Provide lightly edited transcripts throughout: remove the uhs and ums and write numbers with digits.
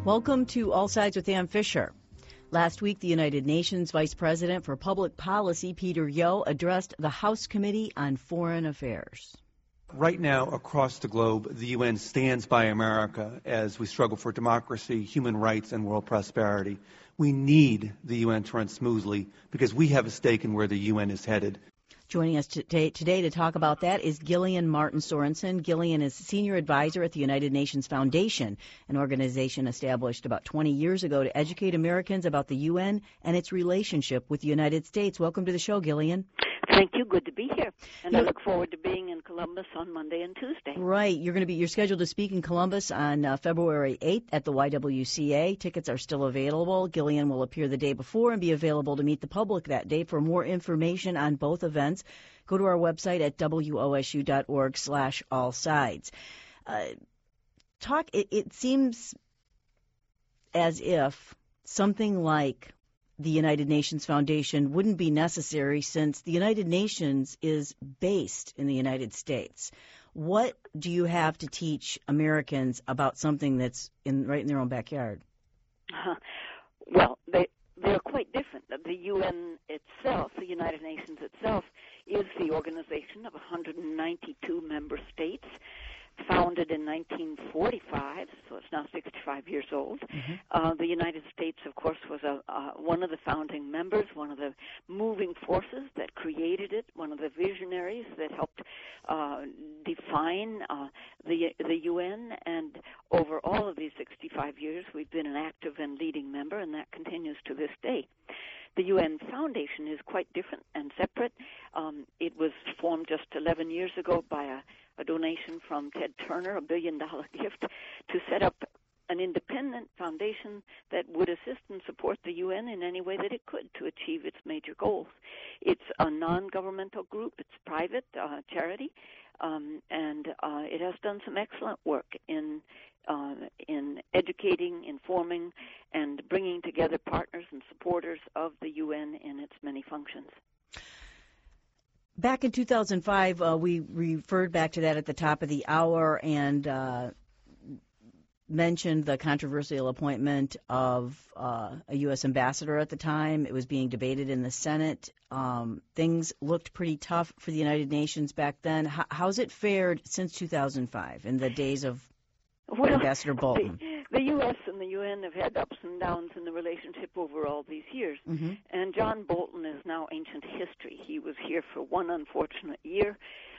Welcome to All Sides with Ann Fisher. Last week, the United Nations Vice President for Public Policy, Peter Yo, addressed the House Committee on Foreign Affairs. Right now, across the globe, the UN stands by America as we struggle for democracy, human rights, and world prosperity. We need the UN to run smoothly because we have a stake in where the UN is headed. Joining us today to talk about that is Gillian Martin Sorensen. Gillian is Senior Advisor at the United Nations Foundation, an organization established about 20 years ago to educate Americans about the UN and its relationship with the United States. Welcome to the show, Gillian. Thank you. Good to be here. And I look forward to being in Columbus on Monday and Tuesday. Right. You're scheduled to speak in Columbus on February 8th at the YWCA. Tickets are still available. Gillian will appear the day before and be available to meet the public that day. For more information on both events, go to our website at wosu.org/allsides. It seems as if something like the United Nations Foundation wouldn't be necessary since the United Nations is based in the United States. What do you have to teach Americans about something that's right in their own backyard? Well, they're quite different. The UN itself, the United Nations itself, is the organization of 192 member states, founded in 1945, so it's now 65 years old. Mm-hmm. The United States, of course, was one of the founding members, one of the moving forces that created it, one of the visionaries that helped define the UN. And over all of these 65 years, we've been an active and leading member, and that continues to this day. The UN Foundation is quite different and separate. It was formed just 11 years ago by a donation from Ted Turner, $1 billion gift, to set up an independent foundation that would assist and support the UN in any way that it could to achieve its major goals. It's a non-governmental group. It's private charity, and it has done some excellent work in educating, informing, and bringing together partners and supporters of the UN in its many functions. Back in 2005, we referred back to that at the top of the hour and mentioned the controversial appointment of a U.S. ambassador at the time. It was being debated in the Senate. Things looked pretty tough for the United Nations back then. How's it fared since 2005 in the days of Ambassador Bolton? The U.S. and the UN have had ups and downs in the relationship over all these years. Mm-hmm. And John Bolton is now ancient history. He was here for one unfortunate year.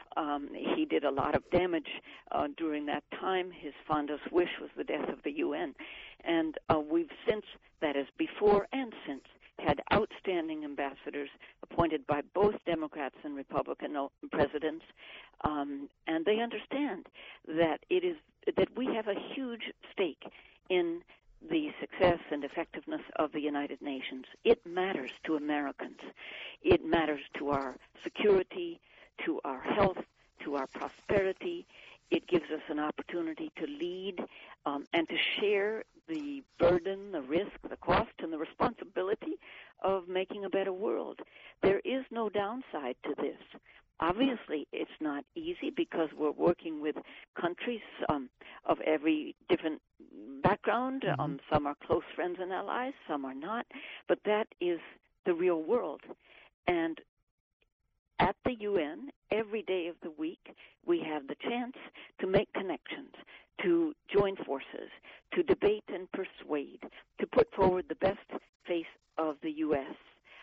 He did a lot of damage during that time. His fondest wish was the death of the UN. And we've since, that is before and since, had outstanding ambassadors appointed by both Democrats and Republican presidents, and they understand that that we have a huge stake in the success and effectiveness of the United Nations. It matters to Americans. It matters to our security, to our health, to our prosperity. It gives us an opportunity to lead and to share the burden, the risk, the cost, and the responsibility of making a better world. There is no downside to this. Obviously, it's not easy because we're working with countries of every different background. Mm-hmm. Some are close friends and allies, some are not. But that is the real world. And at the UN, every day of the week, we have the chance to make connections, to join forces, to debate and persuade, to put forward the best face of the U.S.,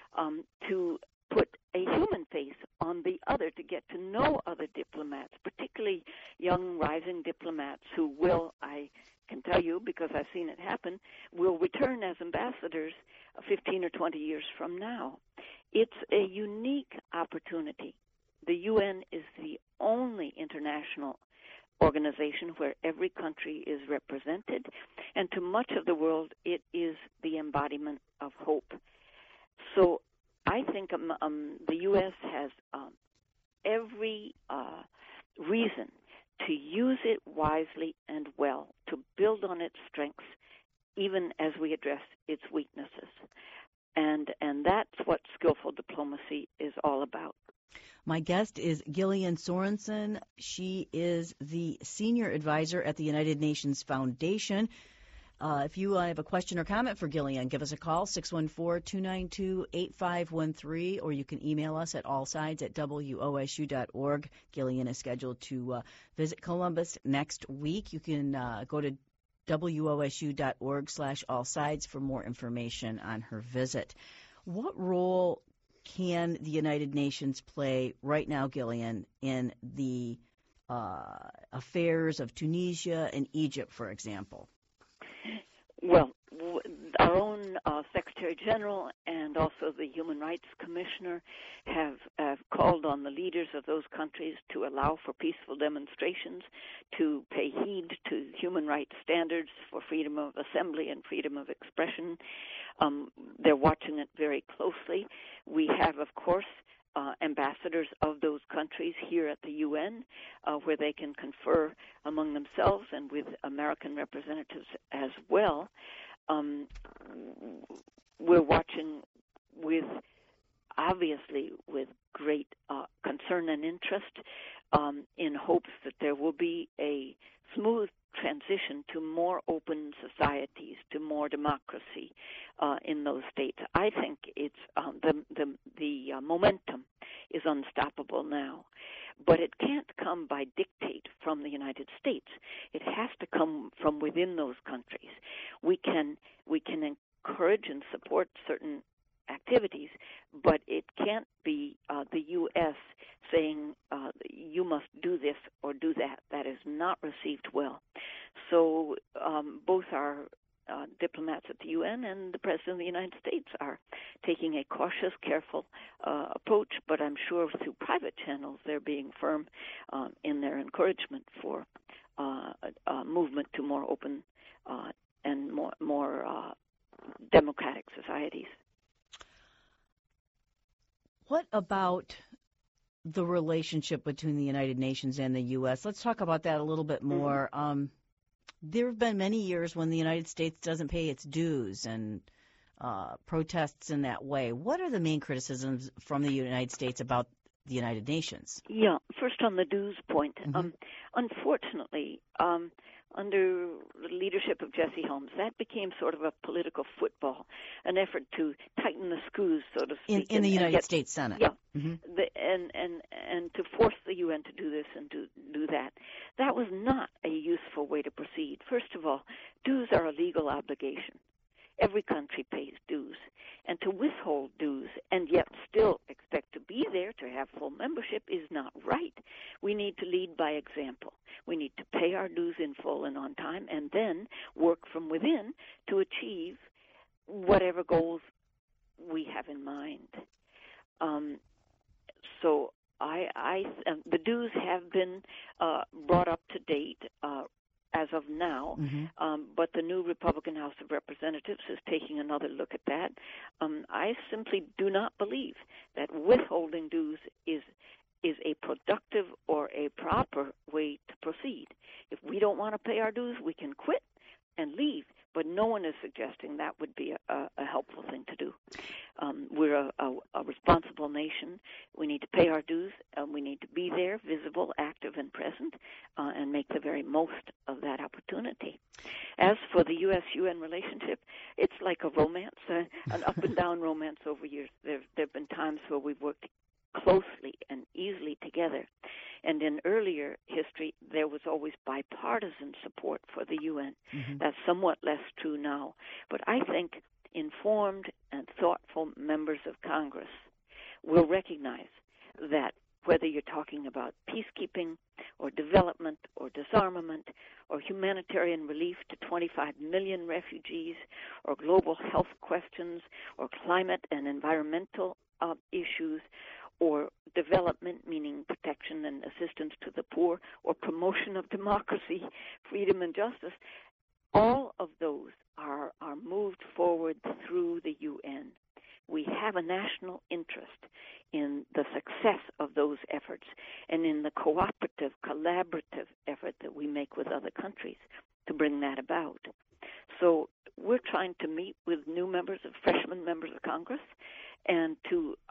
to put a human face on the other, to get to know other diplomats, particularly young rising diplomats who will, I can tell you because I've seen it happen, will return as ambassadors 15 or 20 years from now. It's a unique opportunity. The UN is the only international organization where every country is represented, and to much of the world it is the embodiment of hope. So I think the U.S. has every reason to use it wisely and well, to build on its strengths, even as we address its weaknesses. And that's what skillful diplomacy is all about. My guest is Gillian Sorensen. She is the senior advisor at the United Nations Foundation. If you have a question or comment for Gillian, give us a call, 614-292-8513, or you can email us at allsides@wosu.org. Gillian is scheduled to visit Columbus next week. You can go to wosu.org/allsides for more information on her visit. What role can the United Nations play right now, Gillian, in the affairs of Tunisia and Egypt, for example? Well, our own Secretary General and also the Human Rights Commissioner have called on the leaders of those countries to allow for peaceful demonstrations, to pay heed to human rights standards for freedom of assembly and freedom of expression. They're watching it very closely. We have, of course, ambassadors of those countries here at the UN, where they can confer among themselves and with American representatives as well. We're watching obviously with great concern and interest, in hopes that there will be a smooth transition to more open societies, to more democracy in those states. I think it's the momentum is unstoppable now, but it can't come by dictate from the United States. It has to come from within those countries. We can encourage and support certain activities, but it can't be the U.S. saying you must do this or do that. That is not received well. So both our diplomats at the UN and the President of the United States are taking a cautious, careful approach, but I'm sure through private channels they're being firm in their encouragement for movement to more open and more democratic societies. What about the relationship between the United Nations and the U.S.? Let's talk about that a little bit more. There have been many years when the United States doesn't pay its dues and protests in that way. What are the main criticisms from the United States about the United Nations? Yeah, first on the dues point. Unfortunately, under the leadership of Jesse Helms, that became sort of a political football, an effort to tighten the screws, so to speak. In the United States Senate. Yeah, and to force the UN to do this and to do that. That was not a useful way to proceed. First of all, dues are a legal obligation. Every country pays dues. And to withhold dues and yet still expect to be there, to have full membership, is not right. We need to lead by example. We need to pay our dues in full and on time, and then work from within to achieve whatever goals we have in mind. So the dues have been brought up to date as of now, but the new Republican House of Representatives is taking another look at that. I simply do not believe that withholding dues is a productive or a proper way to proceed. If we don't want to pay our dues, we can quit and leave, but no one is suggesting that would be a helpful thing to do. We're a responsible nation. We need to pay our dues. We need to be there, visible, active, and present, and make the very most of that opportunity. As for the U.S.-UN relationship, it's like a romance, an up-and-down romance over years. There have been times where we've worked closely and easily together. And in earlier history, there was always bipartisan support for the UN. That's somewhat less true now. But I think informed and thoughtful members of Congress will recognize that whether you're talking about peacekeeping or development or disarmament or humanitarian relief to 25 million refugees or global health questions or climate and environmental issues or development, meaning protection and assistance to the poor, or promotion of democracy, freedom, and justice, all of those are moved forward through the UN. We have a national interest in the success of those efforts and in the cooperative, collaborative effort that we make with other countries to bring that about. So we're trying to meet with new members, freshman members of Congress, and to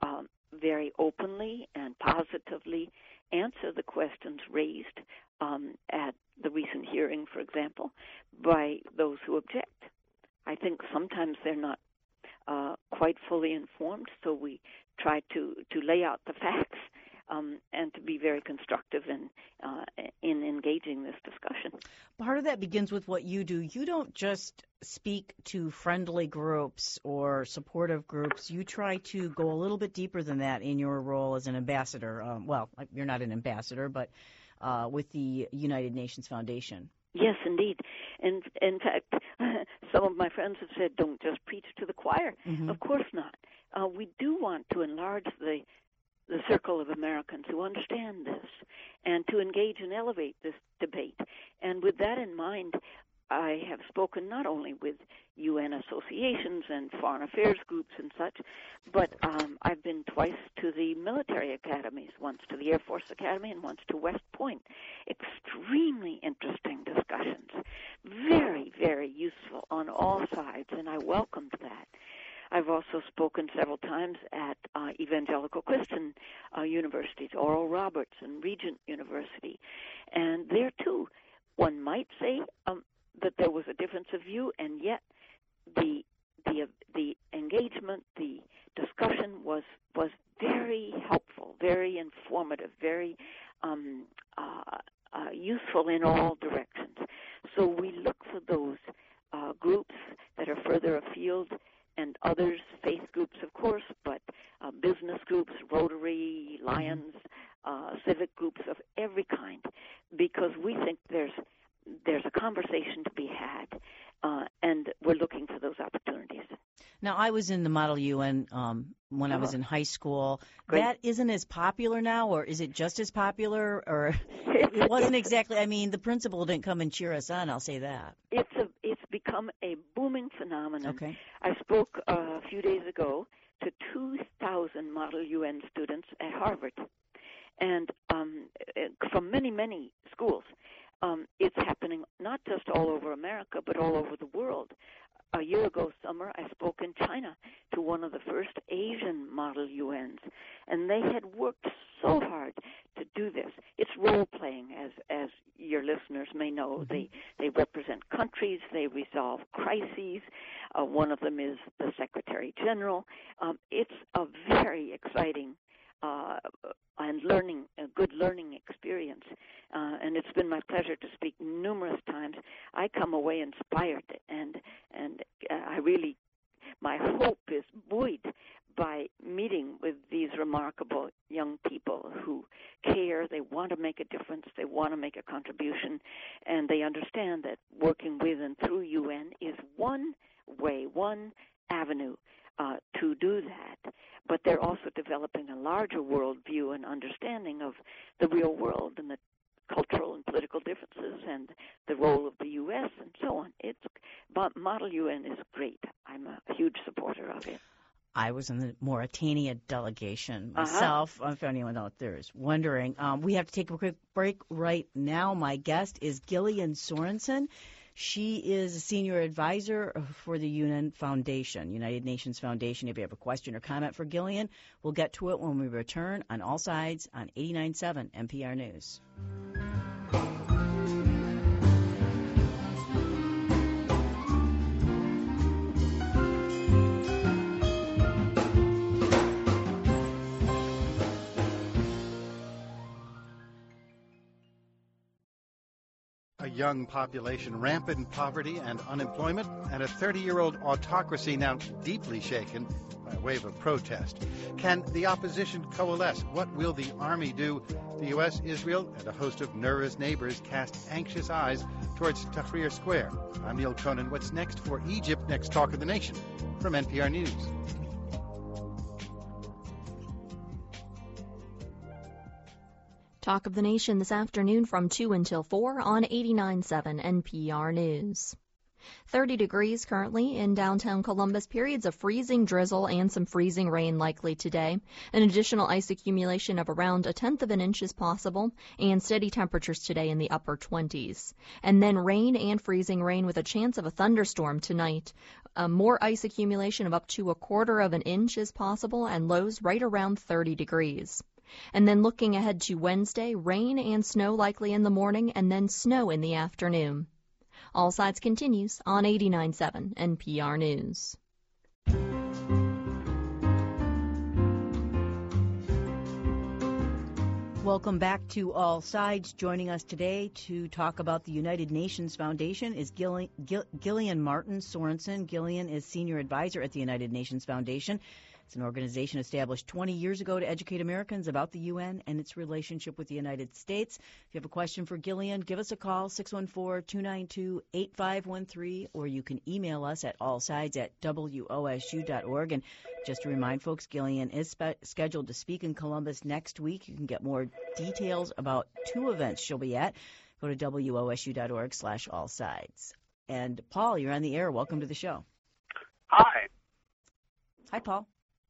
very openly and positively answer the questions raised at the recent hearing, for example, by those who object. I think sometimes they're not quite fully informed, so we try to lay out the facts and to be very constructive in engaging this discussion. Part of that begins with what you do. You don't just speak to friendly groups or supportive groups. You try to go a little bit deeper than that in your role as an ambassador. Well, you're not an ambassador, but with the United Nations Foundation. Yes, indeed. And in fact, some of my friends have said, don't just preach to the choir. Mm-hmm. Of course not. We do want to enlarge the circle of Americans who understand this and to engage and elevate this debate. And with that in mind, I have spoken not only with UN associations and foreign affairs groups and such, but I've been twice to the military academies, once to the Air Force Academy and once to West Point. Extremely interesting discussions, very, very useful on all sides, and I welcomed that. I've also spoken several times at evangelical Christian universities, Oral Roberts and Regent University. And there, too, one might say that there was a difference of view, and yet the engagement, the discussion was very helpful, very informative, very useful in all directions. So we look for those groups that are further afield, and others, faith groups, of course, but business groups, Rotary, Lions, civic groups of every kind, because we think there's a conversation to be had, and we're looking for those opportunities. Now, I was in the Model UN when I was in high school. Great. That isn't as popular now, or is it just as popular? Or it wasn't exactly. I mean, the principal didn't come and cheer us on, I'll say that. It's become a booming phenomenon. Okay. I spoke a few days ago to 2,000 Model UN students at Harvard, and from many, many schools. It's happening not just all over America, but all over the world. A year ago summer, I spoke in China to one of the first Asian Model UNs, and they had worked so hard to do this. It's role-playing, as your listeners may know. They represent countries. They resolve crises. One of them is the Secretary General. It's a very exciting and a good learning experience. And it's been my pleasure to speak numerous times. I come away inspired, and I really, my hope is buoyed by meeting with these remarkable young people who care, they want to make a difference, they want to make a contribution, and they understand that working with and through UN is one way, one avenue to do that. But they're also developing a larger worldview and understanding of the real world and the cultural and political differences and the role of the U.S. and so on. Model UN is great. I'm a huge supporter of it. I was in the Mauritania delegation myself, if anyone out there is wondering. We have to take a quick break right now. My guest is Gillian Sorensen. She is a senior advisor for the UN Foundation, United Nations Foundation. If you have a question or comment for Gillian, we'll get to it when we return on All Sides on 89.7 NPR News. A young population, rampant poverty and unemployment, and a 30-year-old autocracy now deeply shaken by a wave of protest. Can the opposition coalesce? What will the army do? The U.S., Israel, and a host of nervous neighbors cast anxious eyes towards Tahrir Square. I'm Neil Conan. What's next for Egypt? Next Talk of the Nation from NPR News. Talk of the Nation this afternoon from 2 until 4 on 89.7 NPR News. 30 degrees currently in downtown Columbus. Periods of freezing drizzle and some freezing rain likely today. An additional ice accumulation of around 1/10 of an inch is possible, and steady temperatures today in the upper 20s. And then rain and freezing rain with a chance of a thunderstorm tonight. More ice accumulation of up to 1/4 of an inch is possible, and lows right around 30 degrees. And then looking ahead to Wednesday, rain and snow likely in the morning, and then snow in the afternoon. All Sides continues on 89.7 NPR News. Welcome back to All Sides. Joining us today to talk about the United Nations Foundation is Gillian Martin Sorensen. Gillian is Senior Advisor at the United Nations Foundation. It's an organization established 20 years ago to educate Americans about the UN and its relationship with the United States. If you have a question for Gillian, give us a call, 614-292-8513, or you can email us at allsides@wosu.org. And just to remind folks, Gillian is scheduled to speak in Columbus next week. You can get more details about 2 events she'll be at. Go to wosu.org/allsides. And Paul, you're on the air. Welcome to the show. Hi. Hi, Paul.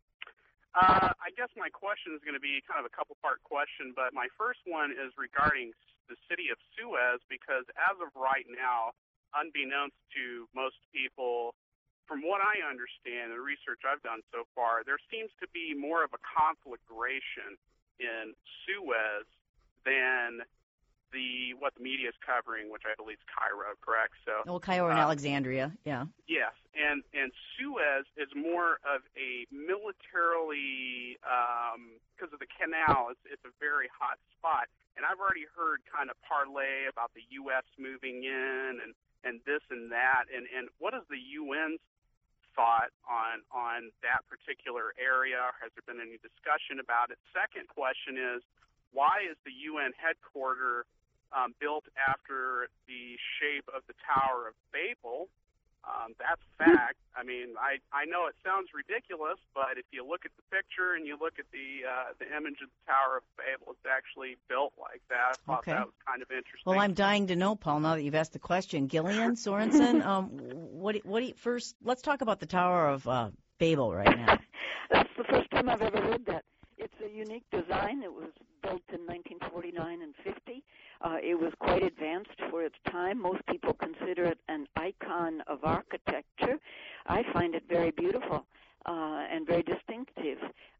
I guess my question is going to be kind of a couple-part question, but my first one is regarding the city of Suez, because as of right now, unbeknownst to most people, from what I understand, the research I've done so far, there seems to be more of a conflagration in Suez than what the media is covering, which I believe is Cairo, correct? So, Cairo and Alexandria, yeah. Yes, and Suez is more of a militarily, because of the canal, it's a very hot spot. And I've already heard kind of parlay about the U.S. moving in and this and that. And what is the UN's thought on that particular area? Has there been any discussion about it? Second question is, why is the UN headquarters built after the shape of the Tower of Babel? That's fact. I mean, I know it sounds ridiculous, but if you look at the picture and you look at the image of the Tower of Babel, it's actually built like that. I thought that was kind of interesting. Well, I'm dying to know, Paul, now that you've asked the question. Gillian Sorensen, first, let's talk about the Tower of Babel right now. That's the first time I've ever heard that. It's a unique design. It was built in 1949 and 50. It was quite advanced for its time. Most people consider it an icon of architecture. I find it very beautiful and very distinctive.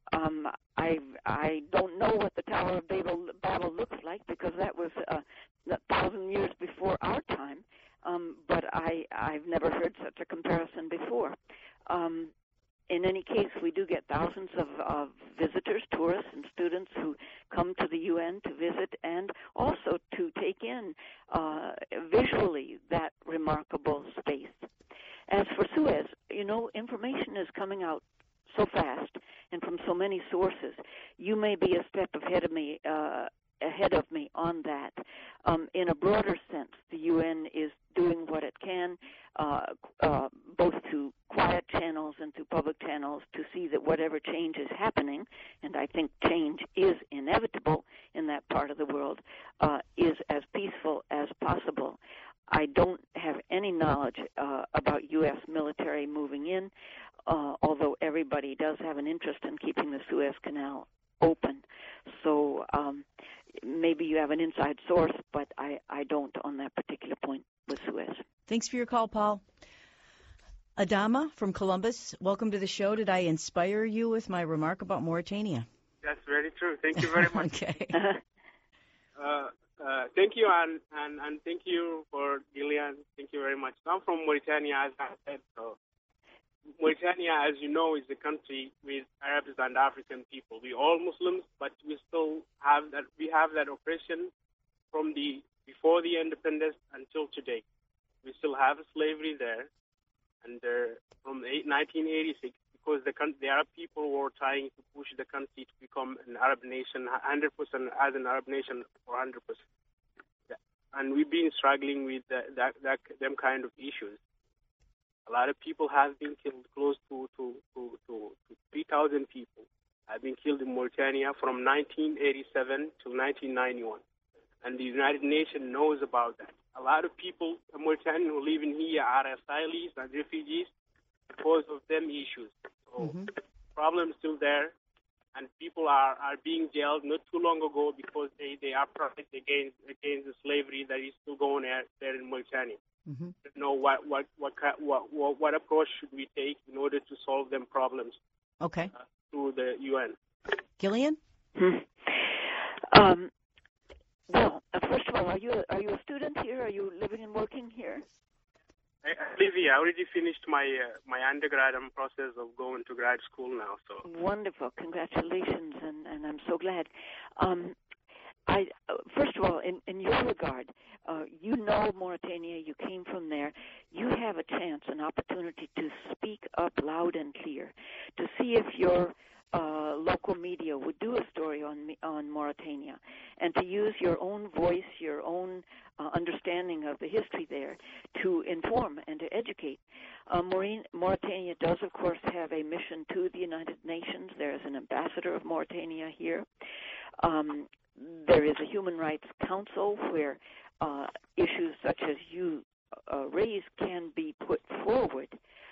I don't know what the Tower of Babel looks like, because that was 1,000 years before our time, but I've never heard such a comparison before. In any case, we do get thousands of visitors, tourists, and students who come to the UN to visit and also to take in visually that remarkable space. As for Suez, information is coming out so fast and from so many sources. You may be a step ahead of me on that. In a broader sense, the UN is doing what it can, both through quiet channels and through public channels, to see that whatever change is happening, and I think change is inevitable in that part of the world, is as peaceful as possible. I don't have any knowledge about U.S. military moving in, although everybody does have an interest in keeping the Suez Canal open. So maybe you have an inside source, but I don't on that particular point with Suez. Thanks for your call, Paul. Adama from Columbus, welcome to the show. Did I inspire you with my remark about Mauritania? That's very true. Thank you very much. Okay. Thank you, and thank you for Gillian. Thank you very much. I'm from Mauritania, as I said. So Mauritania, as you know, is a country with Arabs and African people. We're all Muslims, but we still have that. We have that oppression from before the independence until today. We still have slavery there, and from 1986, because the Arab people were trying to push the country to become an Arab nation, 100% as an Arab nation for 100%. And we've been struggling with them kind of issues. A lot of people have been killed, close to 3,000 people have been killed in Mauritania from 1987 to 1991. and the United Nations knows about that. A lot of people in Mauritania who live in here are asylees and refugees because of them issues. So the problem is still there, and people are being jailed not too long ago because they are protesting against the slavery that is still going there in Mauritania. You know, what approach should we take in order to solve them problems? Okay. Through the UN. Gillian? Well, first of all, are you a student here? Are you living and working here? I live here. I already finished my undergrad. I'm in process of going to grad school now. So wonderful, congratulations, and I'm so glad. First of all, in your regard, you know Mauritania. You came from there. You have a chance, an opportunity to speak up loud and clear, to see if your local media would do a story on Mauritania, and to use your own voice, your own understanding of the history there to inform and to educate. Mauritania does, of course, have a mission to the United Nations. There is an ambassador of Mauritania here. There is a Human Rights Council where issues such as you raise can be put forward.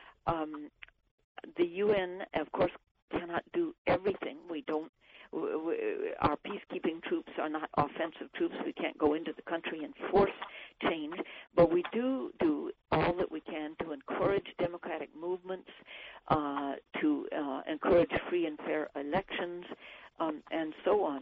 The UN, of course, cannot do everything. Our peacekeeping troops are not offensive troops. We can't go into the country and force change, but we do all that we can to encourage democratic movements, to encourage free and fair elections, and so on.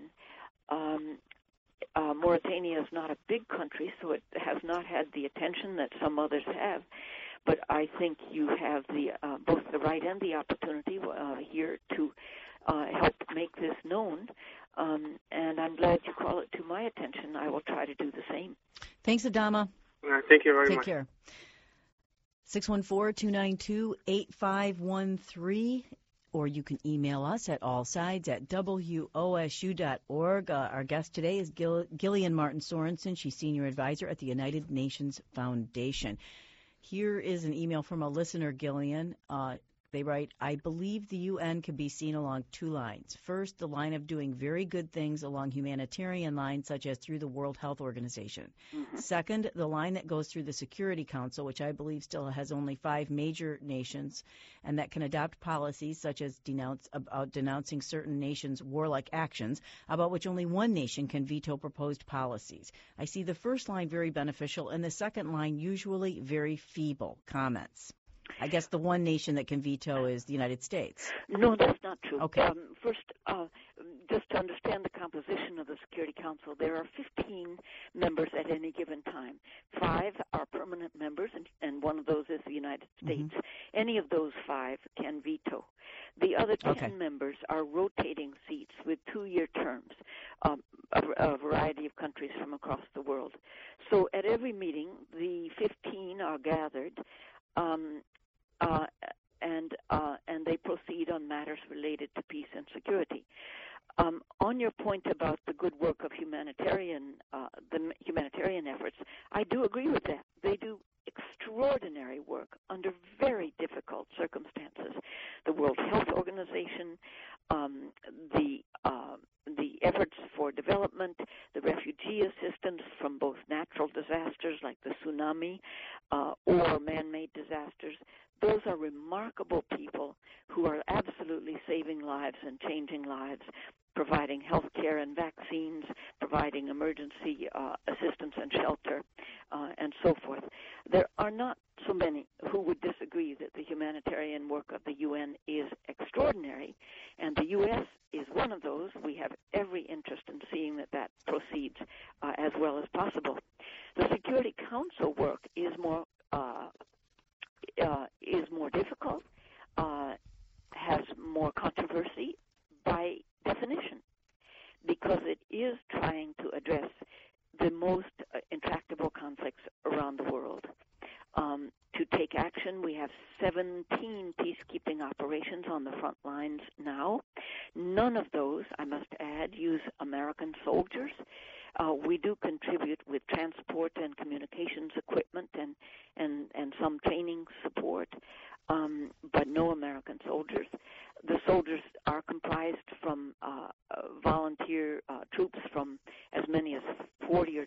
Mauritania is not a big country, so it has not had the attention that some others have. But I think you have both the right and the opportunity here to help make this known. And I'm glad you call it to my attention. I will try to do the same. Thanks, Adama. Thank you very much. Take care. 614-292-8513. Or you can email us at allsides@wosu.org. Our guest today is Gillian Martin Sorensen. She's Senior Advisor at the United Nations Foundation. Here is an email from a listener, Gillian. They write, I believe the UN can be seen along two lines. First, the line of doing very good things along humanitarian lines, such as through the World Health Organization. Second, the line that goes through the Security Council, which I believe still has only 5 major nations, and that can adopt policies such as denouncing certain nations' warlike actions, about which only one nation can veto proposed policies. I see the first line very beneficial, and the second line usually very feeble comments. I guess the one nation that can veto is the United States. No, that's not true. Okay. First, just to understand the composition of the Security Council, there are 15 members at any given time. 5 are permanent members, and one of those is the United States. Any of those 5 can veto. The other 10 members are rotating seats with 2-year terms, a variety of countries from across the world. So at every meeting, the 15 are gathered, and they proceed on matters related to peace and security. On your point about the good work of the humanitarian efforts, I do agree with that. They do extraordinary work under very difficult circumstances. The World Health Organization, the efforts for development, the refugee assistance from both natural disasters like the tsunami or man-made disasters, those are remarkable people who are absolutely saving lives and changing lives, providing health care and vaccines, providing emergency assistance and shelter, and so forth. There are not so many who would disagree that the humanitarian work of the UN is extraordinary, and the U.S. is one of those. We have every interest in seeing that proceeds as well as possible. The Security Council work is more difficult, has more controversy by definition, because it is trying to address the most intractable conflicts around the world. To take action, we have 17 peacekeeping operations on the front lines now. None of those, I must add, use American soldiers. We do contribute with transport and communications equipment and some training support, but no American soldiers. The soldiers are comprised from volunteer troops from as many as 40 or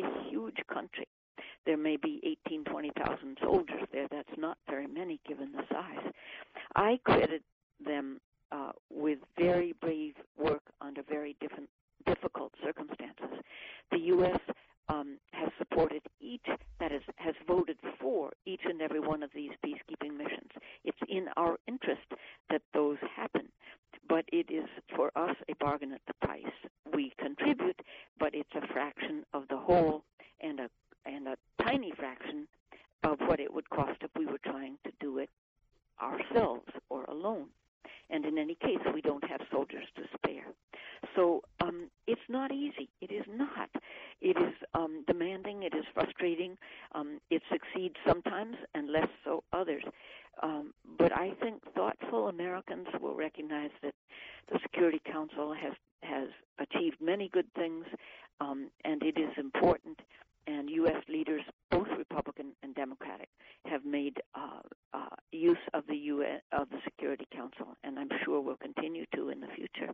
a huge country. There may be 20,000 soldiers there. That's not very many given the size. I credit them with very brave work under very difficult circumstances. The U.S. Has supported has voted for each and every one of these peacekeeping missions. It's in our interest that those happen, but it is for us a bargain at the price. We contribute, but it's a fraction of the whole and a tiny fraction of what it would cost if we were trying to do it ourselves or alone. And in any case, we don't have soldiers to spare. So it's not easy. It is not. It is demanding. It is frustrating. It succeeds sometimes and less so others. But I think thoughtful Americans will recognize that the Security Council has achieved many good things, and it is important. And U.S. leaders, both Republican and Democratic, have made use of the Security Council, and I'm sure will continue to in the future.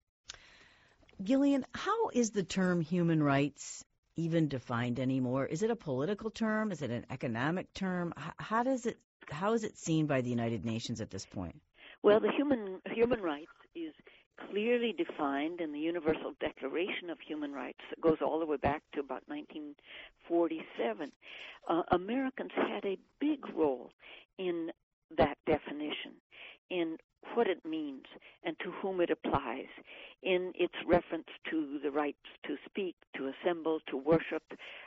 Gillian, how is the term human rights even defined anymore? Is it a political term? Is it an economic term? How is it seen by the United Nations at this point? Well, the human rights is clearly defined in the Universal Declaration of Human Rights. It goes all the way back to about 1947. Americans had a big role in that definition, in what it means and to whom it applies, in its reference to the rights to speak, to assemble, to worship,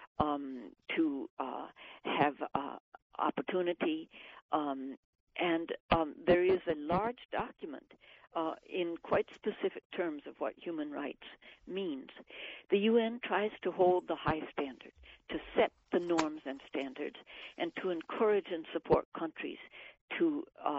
to have opportunity. And there is a large document in quite specific terms of what human rights means. The UN tries to hold the high standard, to set the norms and standards, and to encourage and support countries to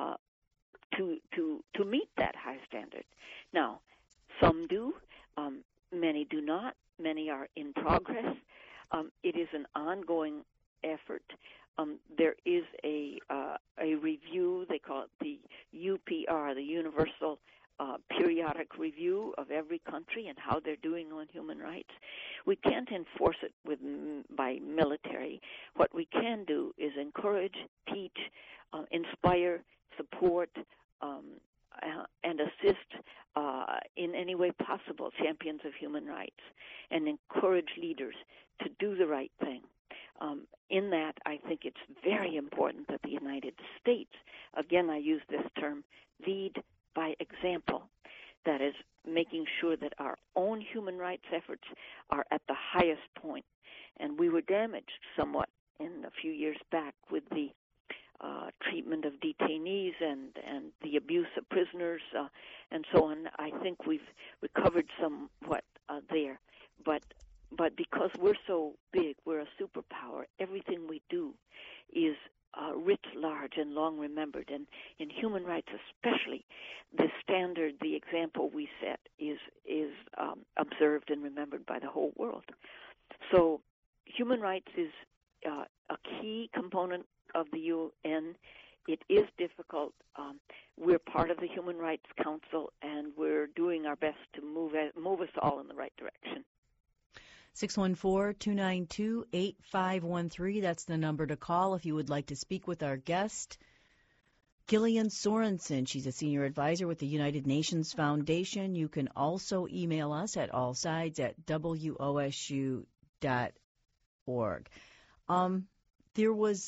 meet that high standard. Now, some do, many do not, many are in progress. It is an ongoing effort. There is a review, they call it the UPR, the Universal Periodic Review of every country and how they're doing on human rights. We can't enforce it by military. What we can do is encourage, teach, inspire, support, and assist in any way possible champions of human rights, and encourage leaders to do the right thing. In that, I think it's very important that the United States, again I use this term, lead by example. That is, making sure that our own human rights efforts are at the highest point. And we were damaged somewhat in a few years back with the treatment of detainees and the abuse of prisoners and so on. I think we've recovered somewhat there. But because we're so big, we're a superpower, everything we do is writ large and long remembered. And in human rights especially, the standard, the example we set is observed and remembered by the whole world. So human rights is a key component of the UN. It is difficult. We're part of the Human Rights Council, and we're doing our best to move us all in the right direction. 614-292-8513. That's the number to call if you would like to speak with our guest, Gillian Sorensen. She's a senior advisor with the United Nations Foundation. You can also email us at allsides@wosu.org. There was,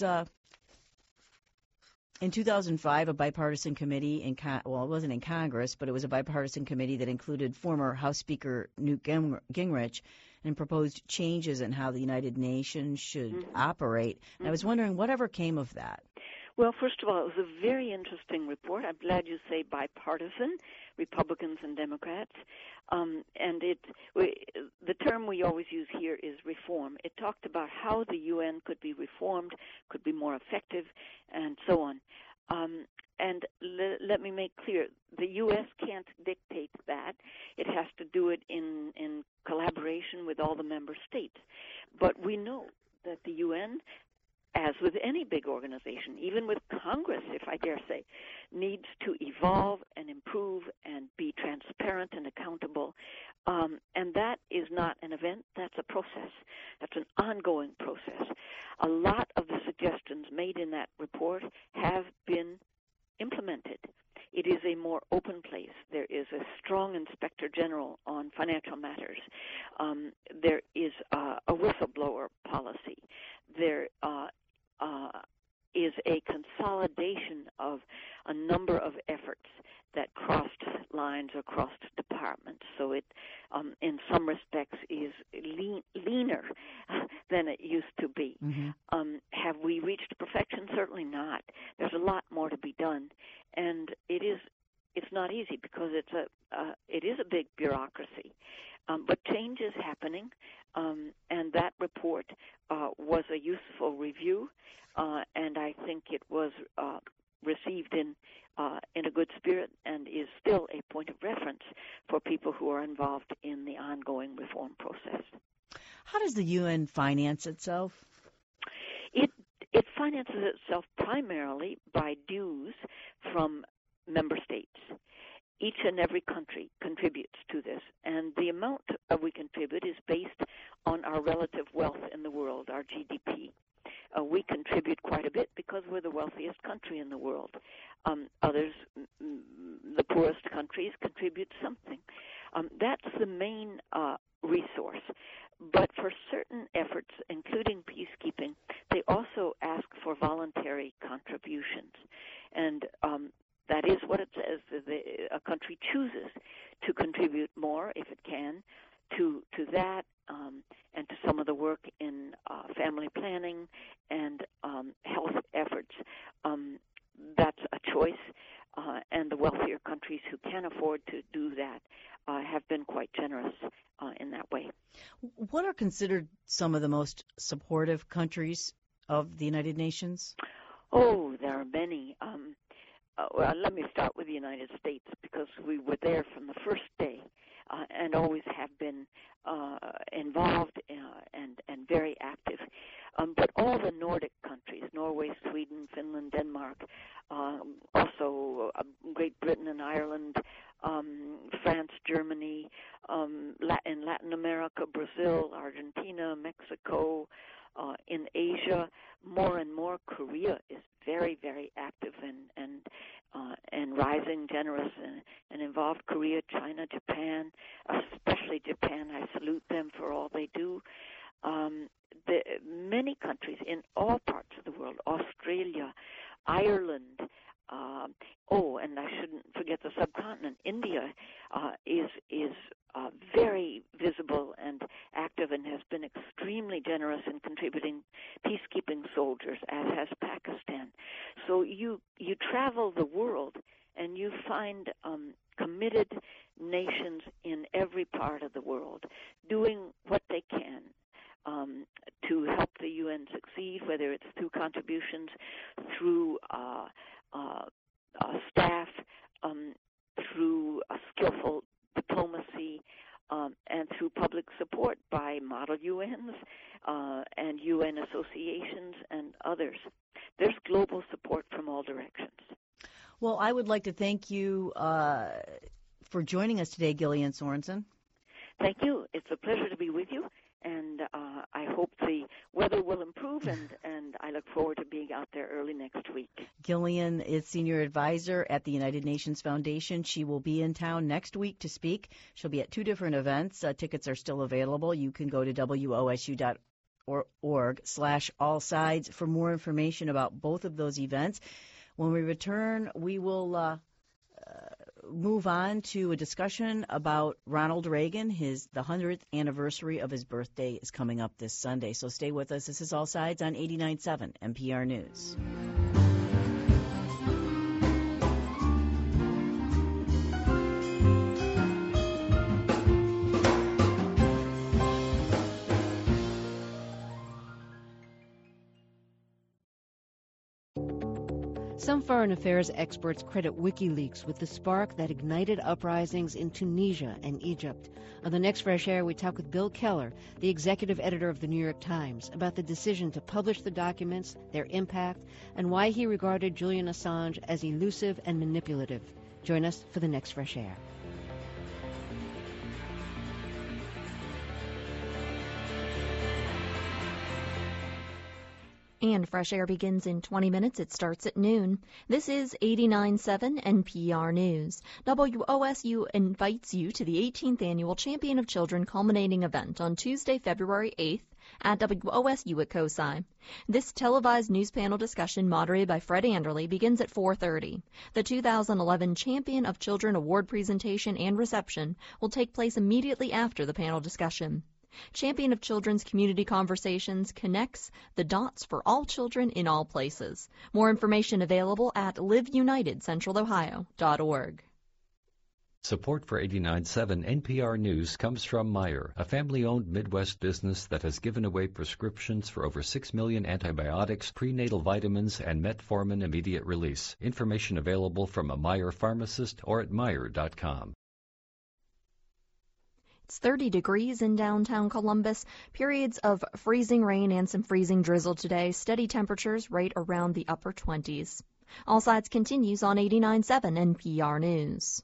in 2005, a bipartisan committee it wasn't in Congress, but it was a bipartisan committee that included former House Speaker Newt Gingrich and proposed changes in how the United Nations should operate. And I was wondering, whatever came of that? Well, first of all, it was a very interesting report. I'm glad you say bipartisan, Republicans and Democrats. And the term we always use here is reform. It talked about how the UN could be reformed, could be more effective, and so on. And let me make clear, the U.S. can't dictate that. It has to do it in collaboration with all the member states. But we know that the UN as with any big organization, even with Congress, if I dare say, needs to evolve and improve and be transparent and accountable. And that is not an event, that's a process. That's an ongoing process. A lot of the suggestions made in that report have been implemented. It is a more open place. There is a strong inspector general on financial matters. There is a whistleblower policy. There is a consolidation of a number of efforts that crossed lines or crossed departments. So it, in some respects, is leaner than it used to be. Mm-hmm. Have we reached perfection? Certainly not. There's a lot more to be done, and it's not easy because it is a big bureaucracy. But change is happening, and that report was a useful review, and I think it was received in a good spirit and is still a point of reference for people who are involved in the ongoing reform process. How does the UN finance itself? It finances itself primarily by dues from member states. Each and every country contributes to this, and the amount we contribute is based on our relative wealth in the world, our GDP. We contribute quite a bit because we're the wealthiest country in the world. Others, the poorest countries, contribute something. That's the main resource. But for certain efforts, including peacekeeping, they also ask for voluntary contributions. And that is what it says. A country chooses to contribute more, if it can, to that and to some of the work in family planning and health efforts. That's a choice, and the wealthier countries who can afford to do that have been quite generous in that way. What are considered some of the most supportive countries of the United Nations? Oh, there are many. Well, let me start with the United States because we were there from the first day and always have been involved and very active. But all the Nordic countries, Norway, Sweden, Finland, Denmark, also Great Britain and Ireland, France, Germany, in Latin America, Brazil, Argentina, Mexico, in Asia, more and more Korea is very, very active and rising, generous, and involved. Korea, China, Japan, especially Japan. I salute them for all they do. Many countries in all parts of the world, Australia, Ireland, and I shouldn't forget the subcontinent. India is very visible and active and has been extremely generous in contributing peacekeeping soldiers, as has Pakistan. So you travel the world and you find committed nations in every part of the world doing what they can to help the UN succeed, whether it's through contributions, through staff, through skillful diplomacy, and through public support by model UNs and UN associations and others. There's global support from all directions. Well, I would like to thank you for joining us today, Gillian Sorensen. Thank you. It's a pleasure to be with you, and I hope the weather will improve, and I look forward to being out there early next week. Gillian is Senior Advisor at the United Nations Foundation. She will be in town next week to speak. She'll be at two different events. Tickets are still available. You can go to wosu.org/allsides for more information about both of those events. When we return, we will move on to a discussion about Ronald Reagan. The 100th anniversary of his birthday is coming up this Sunday. So stay with us. This is All Sides on 89.7 NPR News. Some foreign affairs experts credit WikiLeaks with the spark that ignited uprisings in Tunisia and Egypt. On the next Fresh Air, we talk with Bill Keller, the executive editor of the New York Times, about the decision to publish the documents, their impact, and why he regarded Julian Assange as elusive and manipulative. Join us for the next Fresh Air. And Fresh Air begins in 20 minutes. It starts at noon. This is 89.7 NPR News. WOSU invites you to the 18th Annual Champion of Children culminating event on Tuesday, February 8th at WOSU at COSI. This televised news panel discussion, moderated by Fred Anderle, begins at 4:30. The 2011 Champion of Children Award presentation and reception will take place immediately after the panel discussion. Champion of Children's Community Conversations connects the dots for all children in all places. More information available at liveunitedcentralohio.org. Support for 89.7 NPR News comes from Meijer, a family-owned Midwest business that has given away prescriptions for over 6 million antibiotics, prenatal vitamins, and metformin immediate release. Information available from a Meijer pharmacist or at Meijer.com. It's 30 degrees in downtown Columbus. Periods of freezing rain and some freezing drizzle today. Steady temperatures right around the upper 20s. All Sides continues on 89.7 NPR News.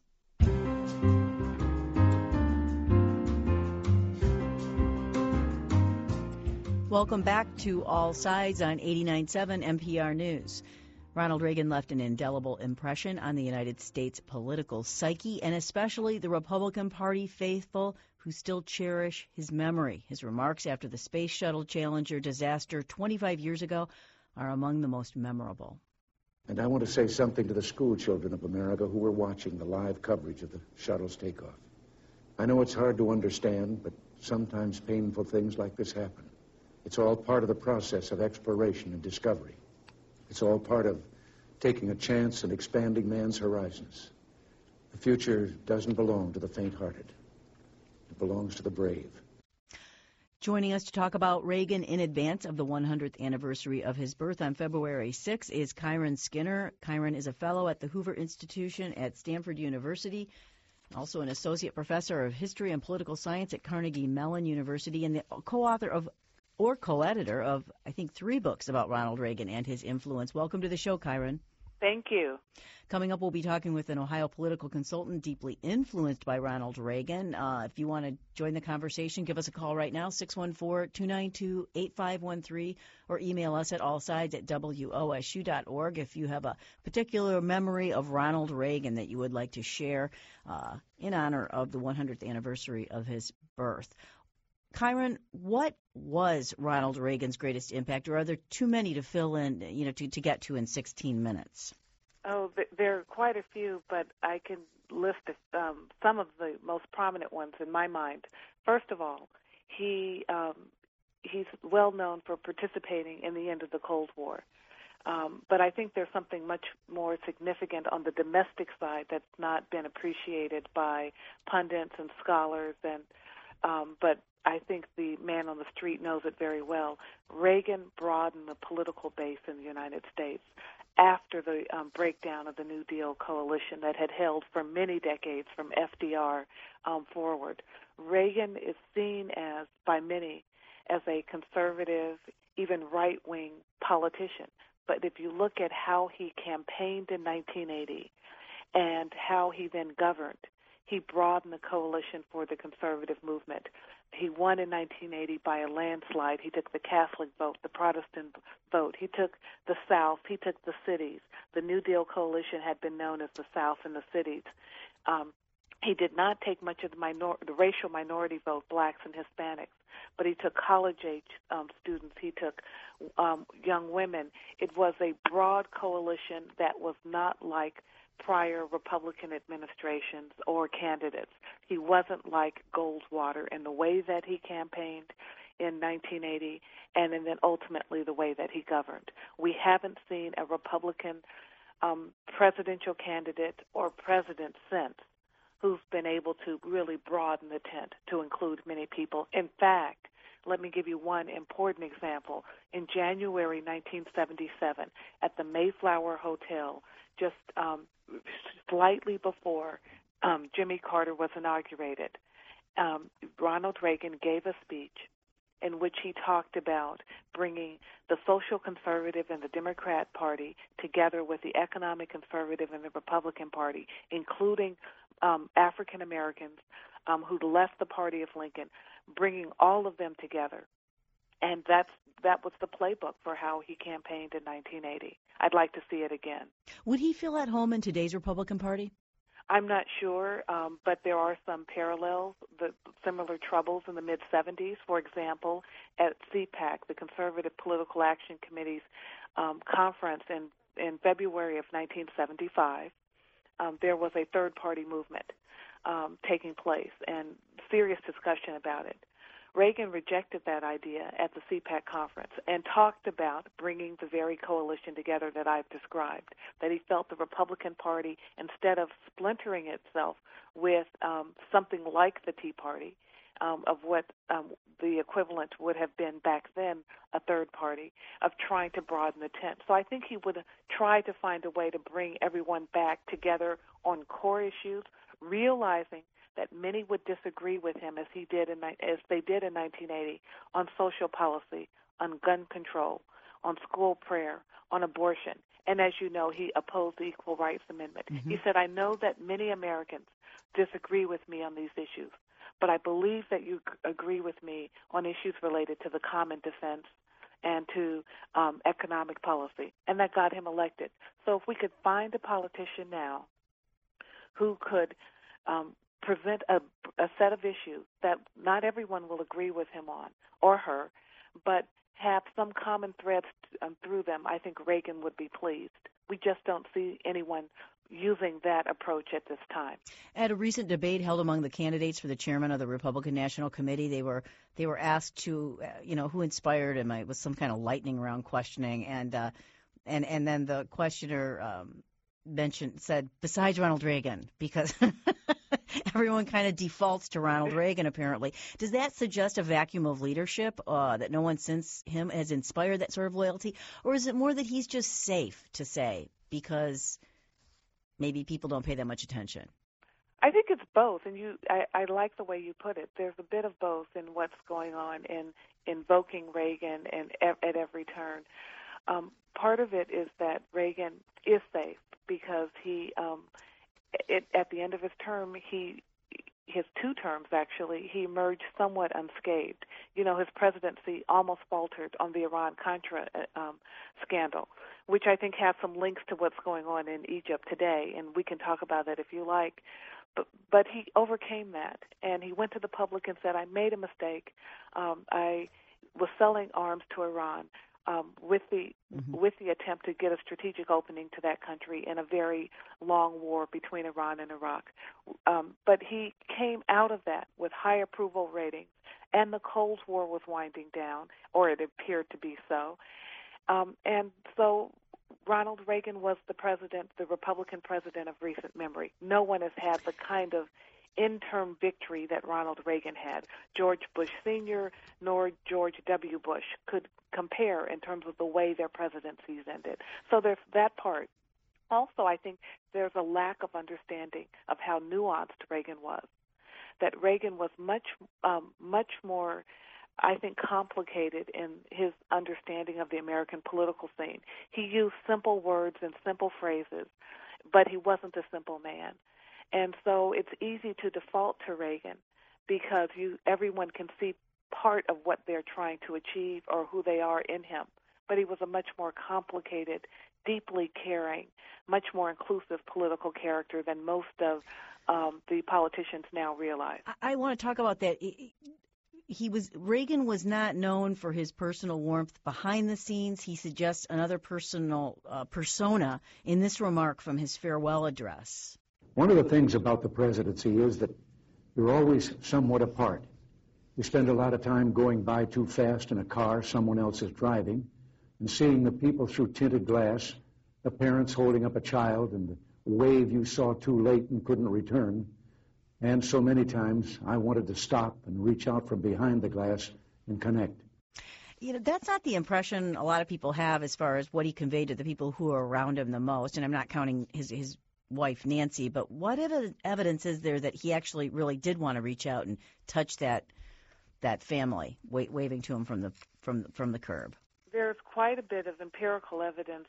Welcome back to All Sides on 89.7 NPR News. Ronald Reagan left an indelible impression on the United States political psyche, and especially the Republican Party faithful who still cherish his memory. His remarks after the Space Shuttle Challenger disaster 25 years ago are among the most memorable. And I want to say something to the school children of America who were watching the live coverage of the shuttle's takeoff. I know it's hard to understand, but sometimes painful things like this happen. It's all part of the process of exploration and discovery. It's all part of taking a chance and expanding man's horizons. The future doesn't belong to the faint-hearted. It belongs to the brave. Joining us to talk about Reagan in advance of the 100th anniversary of his birth on February 6 is Kyron Skinner. Kyron is a fellow at the Hoover Institution at Stanford University, also an associate professor of history and political science at Carnegie Mellon University, and the co-author of or co-editor of, I think, 3 books about Ronald Reagan and his influence. Welcome to the show, Kyron. Thank you. Coming up, we'll be talking with an Ohio political consultant deeply influenced by Ronald Reagan. If you want to join the conversation, give us a call right now, 614-292-8513, or email us at allsides@wosu.org if you have a particular memory of Ronald Reagan that you would like to share in honor of the 100th anniversary of his birth. Kyron, what was Ronald Reagan's greatest impact, or are there too many to fill in, to get to in 16 minutes? Oh, there are quite a few, but I can list some of the most prominent ones in my mind. First of all, he's well known for participating in the end of the Cold War. But I think there's something much more significant on the domestic side that's not been appreciated by pundits and scholars, but I think the man on the street knows it very well. Reagan broadened the political base in the United States after the breakdown of the New Deal coalition that had held for many decades from FDR forward. Reagan is seen as, by many, as a conservative, even right-wing politician. But if you look at how he campaigned in 1980 and how he then governed, he broadened the coalition for the conservative movement. He won in 1980 by a landslide. He took the Catholic vote, the Protestant vote. He took the South. He took the cities. The New Deal coalition had been known as the South and the cities. He did not take much of the racial minority vote, blacks and Hispanics, but he took college-age students. He took young women. It was a broad coalition that was not like prior Republican administrations or candidates. He wasn't like Goldwater in the way that he campaigned in 1980 and then ultimately the way that he governed. We haven't seen a Republican presidential candidate or president since who's been able to really broaden the tent to include many people. In fact, Let me give you one important example. In January 1977, at the Mayflower Hotel, just slightly before Jimmy Carter was inaugurated, Ronald Reagan gave a speech in which he talked about bringing the social conservative and the Democrat Party together with the economic conservative and the Republican Party, including African Americans who left the party of Lincoln, bringing all of them together. And that was the playbook for how he campaigned in 1980. I'd like to see it again. Would he feel at home in today's Republican Party? I'm not sure, but there are some parallels, the similar troubles in the mid-'70s. For example, at CPAC, the Conservative Political Action Committee's conference in February of 1975, there was a third-party movement taking place and serious discussion about it. Reagan rejected that idea at the CPAC conference and talked about bringing the very coalition together that I've described, that he felt the Republican Party, instead of splintering itself with something like the Tea Party, of what the equivalent would have been back then, a third party, of trying to broaden the tent. So I think he would try to find a way to bring everyone back together on core issues, realizing that many would disagree with him as they did in 1980 on social policy, on gun control, on school prayer, on abortion. And as you know, he opposed the Equal Rights Amendment. Mm-hmm. He said, I know that many Americans disagree with me on these issues, but I believe that you agree with me on issues related to the common defense and to economic policy. And that got him elected. So if we could find a politician now who could present a set of issues that not everyone will agree with him on or her, but have some common threads through them, I think Reagan would be pleased. We just don't see anyone using that approach at this time. At a recent debate held among the candidates for the chairman of the Republican National Committee, they were asked to, who inspired him. It was some kind of lightning round questioning, and then the questioner said, besides Ronald Reagan, because everyone kind of defaults to Ronald Reagan, apparently. Does that suggest a vacuum of leadership, that no one since him has inspired that sort of loyalty? Or is it more that he's just safe to say because maybe people don't pay that much attention? I think it's both, and I like the way you put it. There's a bit of both in what's going on in invoking Reagan and at every turn. Part of it is that Reagan is safe because he at the end of his term, his two terms actually, he emerged somewhat unscathed. His presidency almost faltered on the Iran-Contra scandal, which I think has some links to what's going on in Egypt today, and we can talk about that if you like. But he overcame that, and he went to the public and said, I made a mistake. I was selling arms to Iran. With the attempt to get a strategic opening to that country in a very long war between Iran and Iraq. But he came out of that with high approval ratings, and the Cold War was winding down, or it appeared to be so. And so Ronald Reagan was the Republican president of recent memory. No one has had the kind of interim victory that Ronald Reagan had. George Bush Sr. nor George W. Bush could compare in terms of the way their presidencies ended. So there's that part. Also, I think there's a lack of understanding of how nuanced Reagan was. That Reagan was much more, I think, complicated in his understanding of the American political scene. He used simple words and simple phrases, but he wasn't a simple man. And so it's easy to default to Reagan because everyone can see part of what they're trying to achieve or who they are in him. But he was a much more complicated, deeply caring, much more inclusive political character than most of the politicians now realize. I want to talk about that. Reagan was not known for his personal warmth behind the scenes. He suggests another personal persona in this remark from his farewell address. One of the things about the presidency is that you're always somewhat apart. You spend a lot of time going by too fast in a car someone else is driving and seeing the people through tinted glass, the parents holding up a child and the wave you saw too late and couldn't return. And so many times I wanted to stop and reach out from behind the glass and connect. That's not the impression a lot of people have as far as what he conveyed to the people who are around him the most. And I'm not counting his wife, Nancy, but what evidence is there that he actually really did want to reach out and touch that family, waving to him from the curb? There's quite a bit of empirical evidence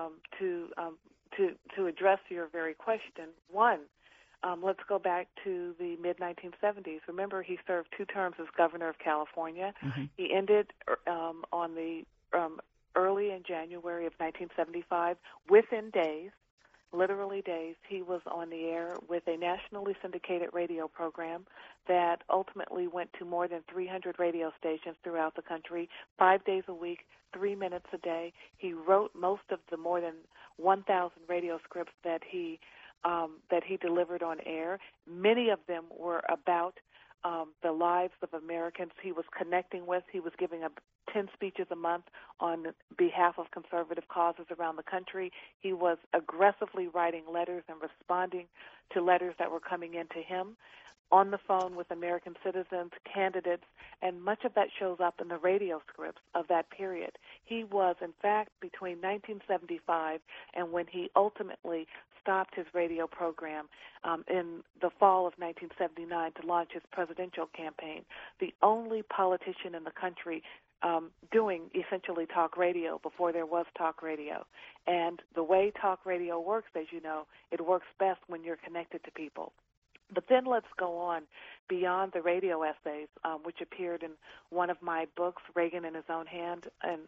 to address your very question. One, let's go back to the mid-1970s. Remember, he served 2 terms as governor of California. Mm-hmm. He ended on the early in January of 1975. Within days, literally days, he was on the air with a nationally syndicated radio program that ultimately went to more than 300 radio stations throughout the country, 5 days a week, 3 minutes a day. He wrote most of the more than 1,000 radio scripts that he delivered on air. Many of them were about the lives of Americans he was connecting with. He was giving 10 speeches a month on behalf of conservative causes around the country. He was aggressively writing letters and responding to letters that were coming into him on the phone with American citizens, candidates, and much of that shows up in the radio scripts of that period. He was, in fact, between 1975 and when he ultimately stopped his radio program in the fall of 1979 to launch his presidential campaign, the only politician in the country doing essentially talk radio before there was talk radio. And the way talk radio works, as you know, it works best when you're connected to people. But then let's go on beyond the radio essays, which appeared in one of my books, Reagan in His Own Hand,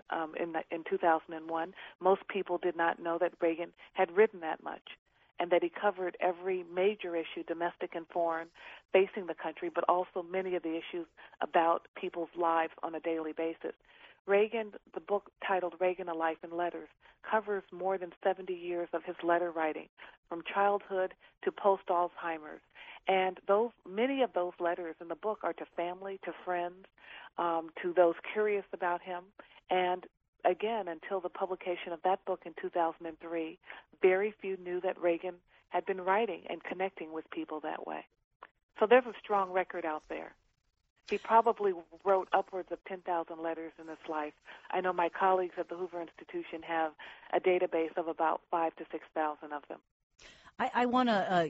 in 2001. Most people did not know that Reagan had written that much and that he covered every major issue, domestic and foreign, facing the country, but also many of the issues about people's lives on a daily basis. Reagan, the book titled Reagan, A Life in Letters, covers more than 70 years of his letter writing, from childhood to post-Alzheimer's. And many of those letters in the book are to family, to friends, to those curious about him. And again, until the publication of that book in 2003, very few knew that Reagan had been writing and connecting with people that way. So there's a strong record out there. He probably wrote upwards of 10,000 letters in his life. I know my colleagues at the Hoover Institution have a database of about 5,000 to 6,000 of them. I want to,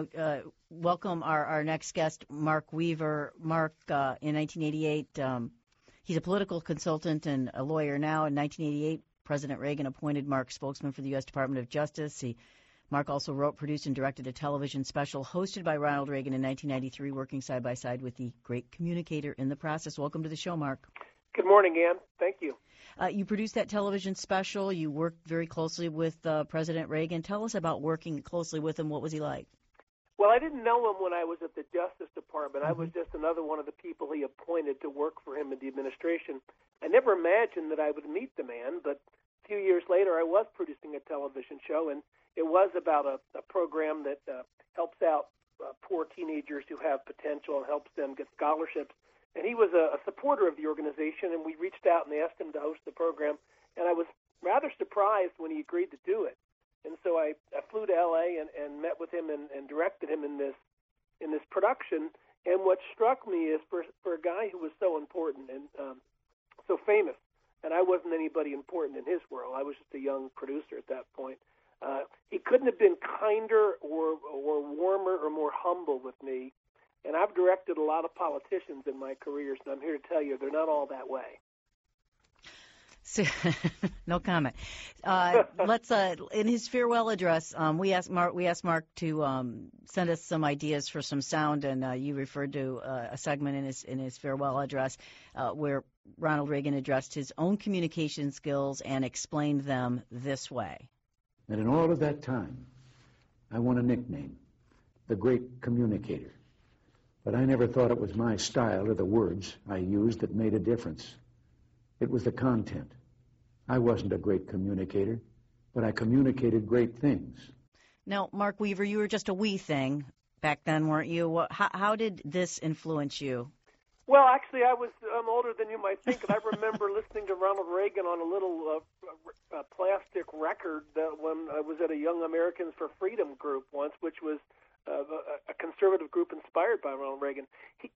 welcome our next guest, Mark Weaver. Mark, in 1988, he's a political consultant and a lawyer now. In 1988, President Reagan appointed Mark spokesman for the U.S. Department of Justice. Mark also wrote, produced, and directed a television special hosted by Ronald Reagan in 1993, working side by side with the great communicator in the process. Welcome to the show, Mark. Good morning, Ann. Thank you. You produced that television special. You worked very closely with President Reagan. Tell us about working closely with him. What was he like? Well, I didn't know him when I was at the Justice Department. I was just another one of the people he appointed to work for him in the administration. I never imagined that I would meet the man, but a few years later I was producing a television show, and it was about a program that helps out poor teenagers who have potential and helps them get scholarships. And he was a supporter of the organization, and we reached out and asked him to host the program. And I was rather surprised when he agreed to do it. And so I flew to L.A. and met with him and directed him in this production. And what struck me is for a guy who was so important and so famous, and I wasn't anybody important in his world. I was just a young producer at that point. He couldn't have been kinder or warmer or more humble with me. And I've directed a lot of politicians in my career, so I'm here to tell you they're not all that way. So, no comment. Let's in his farewell address, we asked Mark to send us some ideas for some sound, and you referred to a segment in his farewell address where Ronald Reagan addressed his own communication skills and explained them this way. And in all of that time, I won a nickname, the Great Communicator. But I never thought it was my style or the words I used that made a difference. It was the content. I wasn't a great communicator, but I communicated great things. Now, Mark Weaver, you were just a wee thing back then, weren't you? How did this influence you? Well, actually, I'm older than you might think, and I remember listening to Ronald Reagan on a little plastic record when I was at a Young Americans for Freedom group once, which was a conservative group inspired by Ronald Reagan.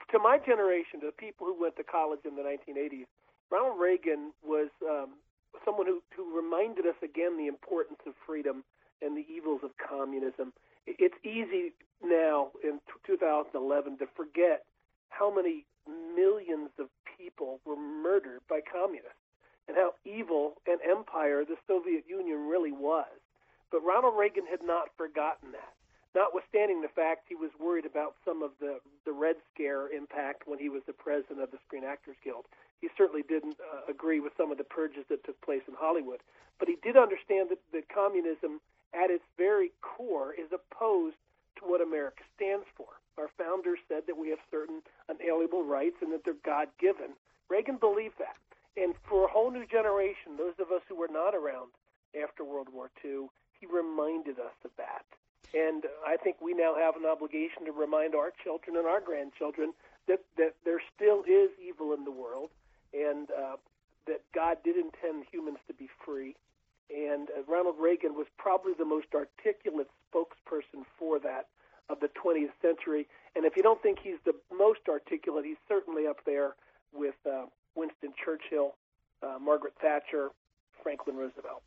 to my generation, to the people who went to college in the 1980s, Ronald Reagan was someone who reminded us again the importance of freedom and the evils of communism. It's easy now in 2011 to forget how many millions of people were murdered by communists and how evil an empire the Soviet Union really was. But Ronald Reagan had not forgotten that, notwithstanding the fact he was worried about some of the Red Scare impact when he was the president of the Screen Actors Guild. He certainly didn't agree with some of the purges that took place in Hollywood. But he did understand that communism, at its very core, is opposed to what America stands for. Our founders said that we have certain unalienable rights and that they're God-given. Reagan believed that. And for a whole new generation, those of us who were not around after World War II, he reminded us of that. And I think we now have an obligation to remind our children and our grandchildren that there still is evil in the world, and that God did intend humans to be free. And Ronald Reagan was probably the most articulate spokesperson for that of the 20th century. And if you don't think he's the most articulate, he's certainly up there with Winston Churchill, Margaret Thatcher, Franklin Roosevelt.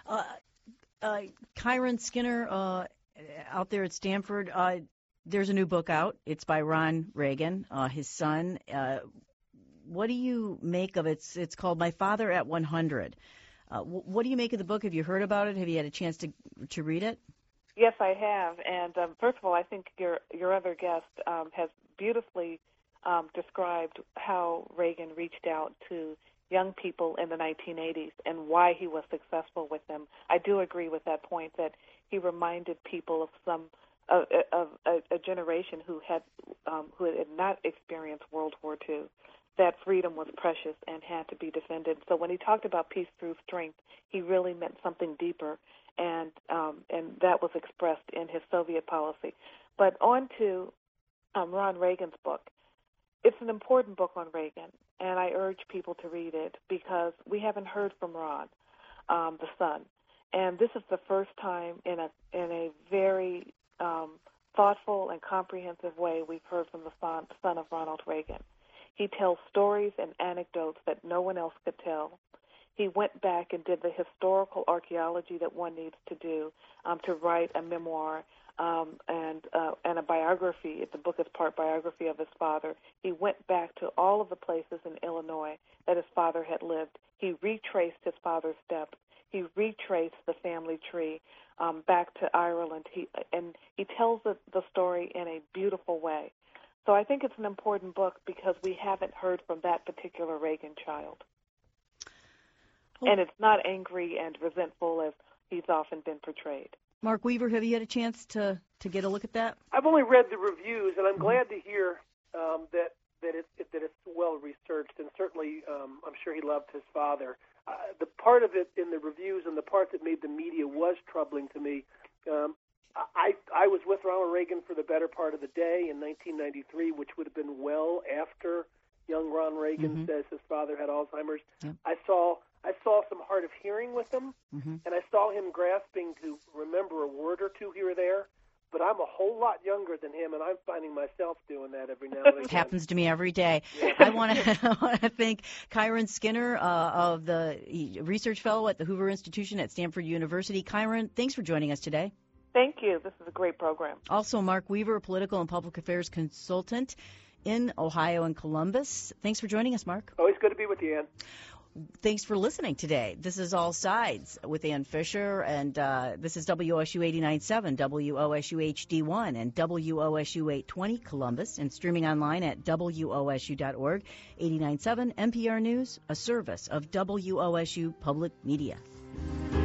Kyron Skinner, out there at Stanford, there's a new book out. It's by Ron Reagan, his son. What do you make of it? It's called My Father at 100. What do you make of the book? Have you heard about it? Have you had a chance to read it? Yes, I have. And first of all, I think your other guest has beautifully described how Reagan reached out to young people in the 1980s and why he was successful with them. I do agree with that point that he reminded people of a generation who had not experienced World War II, that freedom was precious and had to be defended. So when he talked about peace through strength, he really meant something deeper, and that was expressed in his Soviet policy. But on to Ron Reagan's book. It's an important book on Reagan, and I urge people to read it because we haven't heard from Ron, the son. And this is the first time in a very thoughtful and comprehensive way we've heard from the son of Ronald Reagan. He tells stories and anecdotes that no one else could tell. He went back and did the historical archaeology that one needs to do to write a memoir and a biography. The book is part biography of his father. He went back to all of the places in Illinois that his father had lived. He retraced his father's steps. He retraced the family tree back to Ireland. He tells the story in a beautiful way. So I think it's an important book because we haven't heard from that particular Reagan child. And it's not angry and resentful as he's often been portrayed. Mark Weaver, have you had a chance to get a look at that? I've only read the reviews, and I'm glad to hear that it's well researched, and certainly I'm sure he loved his father. The part of it in the reviews and the part that made the media was troubling to me. I was with Ronald Reagan for the better part of the day in 1993, which would have been well after young Ron Reagan says his father had Alzheimer's. Yep. I saw some hard of hearing with him, and I saw him grasping to remember a word or two here or there. But I'm a whole lot younger than him, and I'm finding myself doing that every now and again. It happens to me every day. Yeah. I want to thank Kyron Skinner, of the research fellow at the Hoover Institution at Stanford University. Kyron, thanks for joining us today. Thank you. This is a great program. Also, Mark Weaver, a political and public affairs consultant in Ohio and Columbus. Thanks for joining us, Mark. Always good to be with you, Ann. Thanks for listening today. This is All Sides with Ann Fisher, and this is WOSU 89.7, WOSU HD1, and WOSU 820 Columbus, and streaming online at WOSU.org. 89.7 NPR News, a service of WOSU Public Media.